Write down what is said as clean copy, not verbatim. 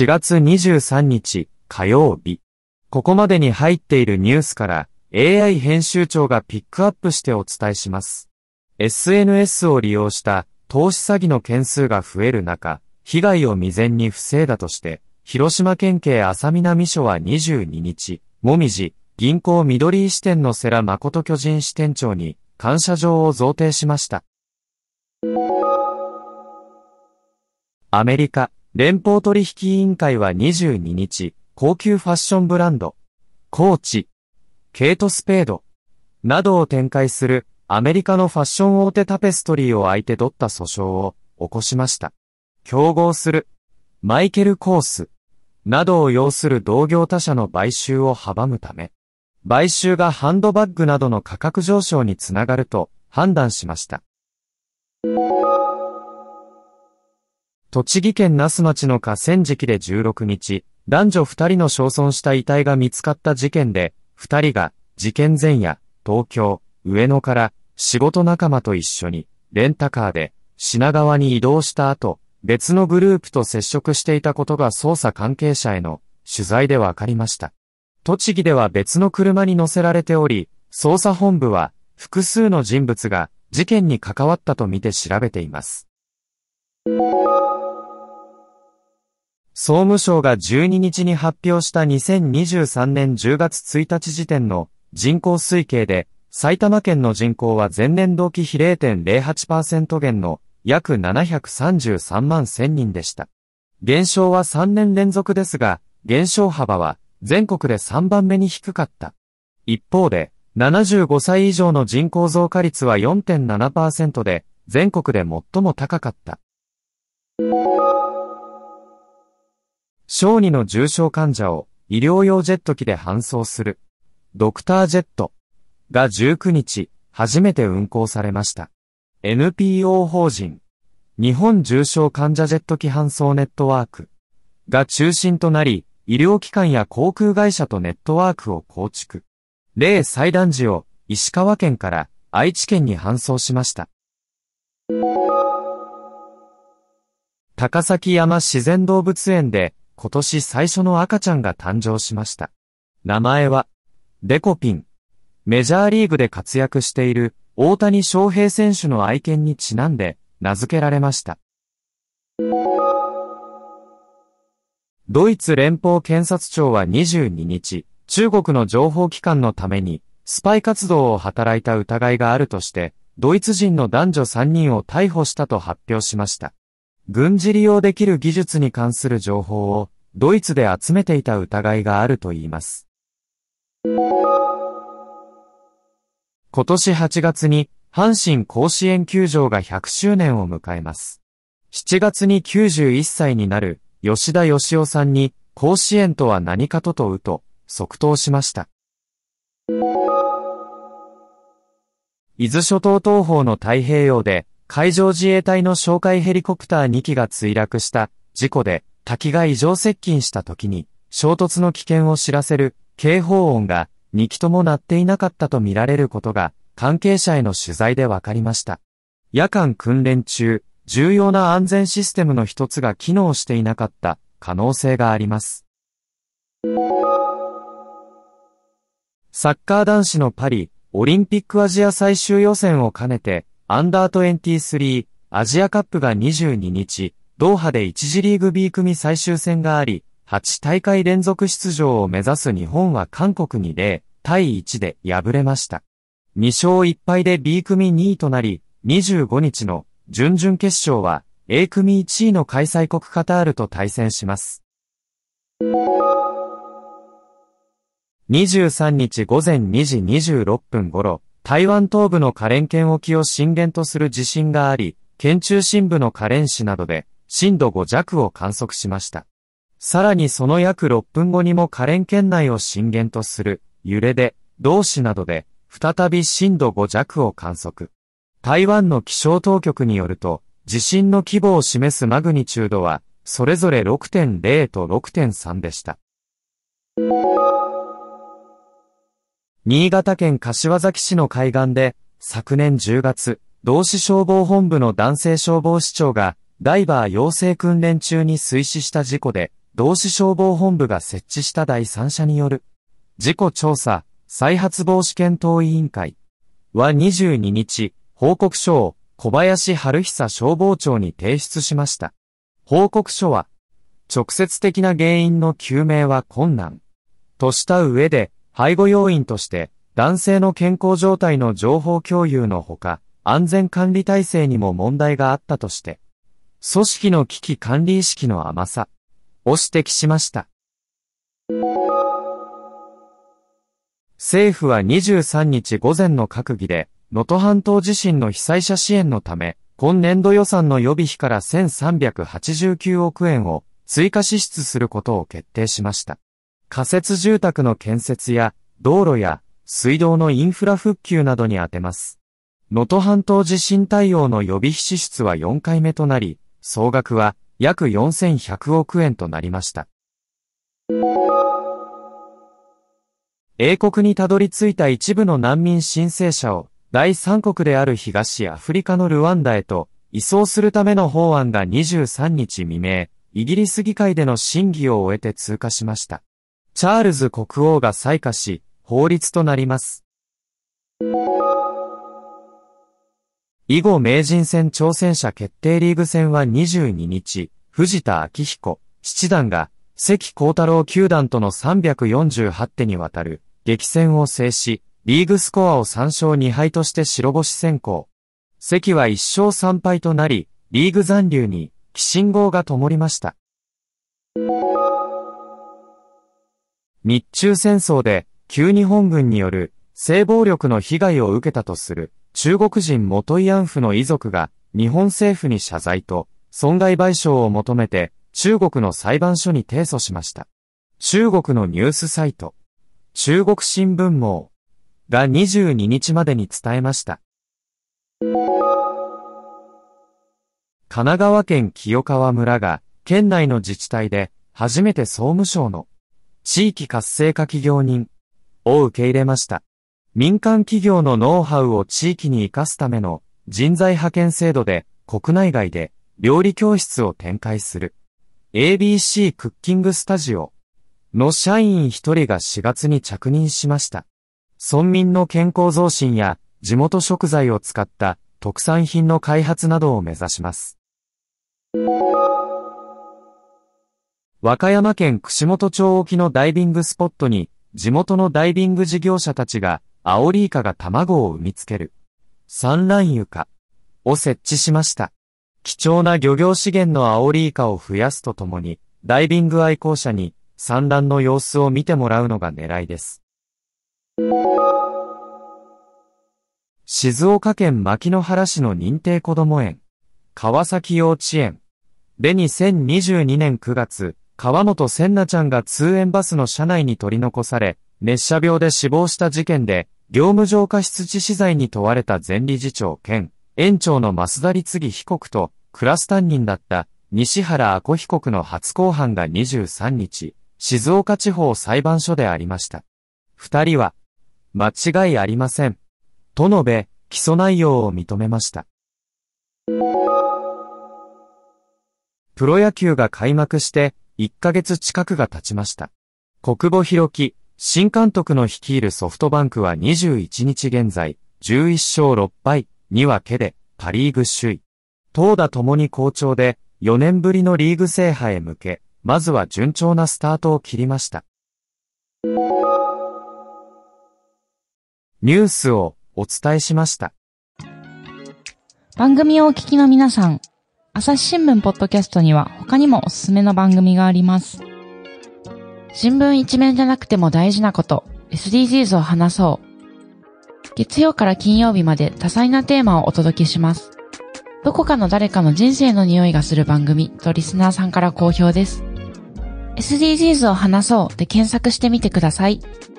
4月23日火曜日。ここまでに入っているニュースから AI 編集長がピックアップしてお伝えします。SNS を利用した投資詐欺の件数が増える中、被害を未然に防いだとして、広島県警安佐南署は22日、もみじ銀行緑井支店の世良誠巨人支店長に感謝状を贈呈しました。アメリカ連邦取引委員会は22日、高級ファッションブランド、コーチ、ケイト・スペードなどを展開するアメリカのファッション大手タペストリーを相手取った訴訟を起こしました。競合するマイケル・コースなどを擁する同業他社の買収を阻むため、買収がハンドバッグなどの価格上昇につながると判断しました。栃木県那須町の河川敷で16日、男女2人の焼損した遺体が見つかった事件で、2人が事件前夜、東京、上野から仕事仲間と一緒にレンタカーで品川に移動した後、別のグループと接触していたことが捜査関係者への取材で分かりました。栃木では別の車に乗せられており、捜査本部は複数の人物が事件に関わったとみて調べています。総務省が12日に発表した2023年10月1日時点の人口推計で、埼玉県の人口は前年同期比 0.08% 減の約733万1000人でした。減少は3年連続ですが、減少幅は全国で3番目に低かった。一方で、75歳以上の人口増加率は 4.7% で、全国で最も高かった。小児の重症患者を医療用ジェット機で搬送するドクタージェットが19日初めて運航されました。NPO 法人日本重症患者ジェット機搬送ネットワークが中心となり、医療機関や航空会社とネットワークを構築。例祭壇時を石川県から愛知県に搬送しました。高崎山自然動物園で今年最初の赤ちゃんが誕生しました。名前はデコピン。メジャーリーグで活躍している大谷翔平選手の愛犬にちなんで名付けられました。ドイツ連邦検察庁は22日、中国の情報機関のためにスパイ活動を働いた疑いがあるとして、ドイツ人の男女3人を逮捕したと発表しました。軍事利用できる技術に関する情報をドイツで集めていた疑いがあるといいます。今年8月に阪神甲子園球場が100周年を迎えます。7月に91歳になる吉田義雄さんに甲子園とは何かと問うと即答しました。伊豆諸島東方の太平洋で海上自衛隊の哨戒ヘリコプター2機が墜落した事故で滝が異常接近した時に衝突の危険を知らせる警報音が2機とも鳴っていなかったとみられることが関係者への取材で分かりました。夜間訓練中、重要な安全システムの一つが機能していなかった可能性があります。サッカー男子のパリオリンピックアジア最終予選を兼ねてアンダー23アジアカップが22日、ドーハで1次リーグ B 組最終戦があり、8大会連続出場を目指す日本は韓国に0対1で敗れました。2勝1敗で B 組2位となり、25日の準々決勝は A 組1位の開催国カタールと対戦します。23日午前2時26分頃、台湾東部の花蓮県沖を震源とする地震があり、県中心部の花蓮市などで震度5弱を観測しました。さらにその約6分後にも花蓮県内を震源とする揺れで、同市などで再び震度5弱を観測。台湾の気象当局によると、地震の規模を示すマグニチュードは、それぞれ 6.0 と 6.3 でした。新潟県柏崎市の海岸で、昨年10月、同市消防本部の男性消防士長が、ダイバー養成訓練中に水死した事故で、 同志消防本部が設置した第三者による事故調査再発防止検討委員会は22日、報告書を小林春久消防庁に提出しました。報告書は、直接的な原因の究明は困難とした上で、背後要因として男性の健康状態の情報共有のほか、安全管理体制にも問題があったとして、組織の危機管理意識の甘さを指摘しました。政府は23日午前の閣議で、能登半島地震の被災者支援のため、今年度予算の予備費から1389億円を追加支出することを決定しました。仮設住宅の建設や道路や水道のインフラ復旧などに充てます。能登半島地震対応の予備費支出は4回目となり、総額は約4100億円となりました。英国にたどり着いた一部の難民申請者を第三国である東アフリカのルワンダへと移送するための法案が23日未明、イギリス議会での審議を終えて通過しました。チャールズ国王が裁可し、法律となります。囲碁名人戦挑戦者決定リーグ戦は22日、藤田明彦七段が関航太郎九段との348手にわたる激戦を制し、リーグスコアを3勝2敗として白星先行。関は1勝3敗となり、リーグ残留に寄進号が灯りました。日中戦争で旧日本軍による性暴力の被害を受けたとする中国人元慰安婦の遺族が日本政府に謝罪と損害賠償を求めて中国の裁判所に提訴しました。中国のニュースサイト、中国新聞網が22日までに伝えました。神奈川県清川村が県内の自治体で初めて総務省の地域活性化企業人を受け入れました。民間企業のノウハウを地域に生かすための人材派遣制度で国内外で料理教室を展開する ABC クッキングスタジオの社員一人が4月に着任しました。村民の健康増進や地元食材を使った特産品の開発などを目指します。和歌山県串本町沖のダイビングスポットに地元のダイビング事業者たちがアオリイカが卵を産みつける産卵床を設置しました。貴重な漁業資源のアオリイカを増やすとともにダイビング愛好者に産卵の様子を見てもらうのが狙いです。静岡県牧之原市の認定こども園川崎幼稚園で2022年9月川本せんなちゃんが通園バスの車内に取り残され、熱射病で死亡した事件で、業務上過失致死罪に問われた前理事長兼園長の増田律儀被告と、クラス担任だった西原亜子被告の初公判が23日、静岡地方裁判所でありました。二人は、間違いありません。と述べ、起訴内容を認めました。プロ野球が開幕して、1ヶ月近くが経ちました。小久保裕紀、新監督の率いるソフトバンクは21日現在、11勝6敗、2分けでパリーグ首位。投打ともに好調で、4年ぶりのリーグ制覇へ向け、まずは順調なスタートを切りました。ニュースをお伝えしました。 番組をお聞きの皆さん、朝日新聞ポッドキャストには他にもおすすめの番組があります。新聞一面じゃなくても大事なこと、SDGs を話そう。月曜から金曜日まで多彩なテーマをお届けします。どこかの誰かの人生の匂いがする番組とリスナーさんから好評です。SDGs を話そうで検索してみてください。